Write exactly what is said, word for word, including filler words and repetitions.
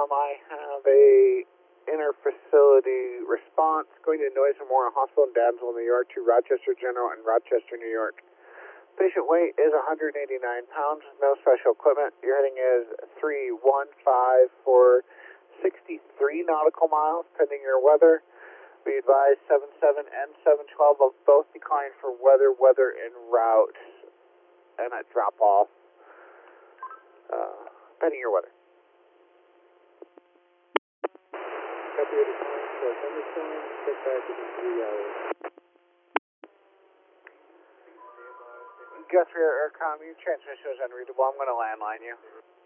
I have a inter-facility response going to Noise Memorial Hospital in Dansville, New York to Rochester General in Rochester, New York. Patient weight is one hundred eighty-nine pounds, no special equipment. Your heading is three one five for sixty-three nautical miles, pending your weather. We advise seven seven and seven twelve of both decline for weather, weather en route, and at drop off, uh, pending your weather. Copy your decline for thunderstorm, check back within three hours. Gus for your aircom, your transmission is unreadable. I'm going to landline you.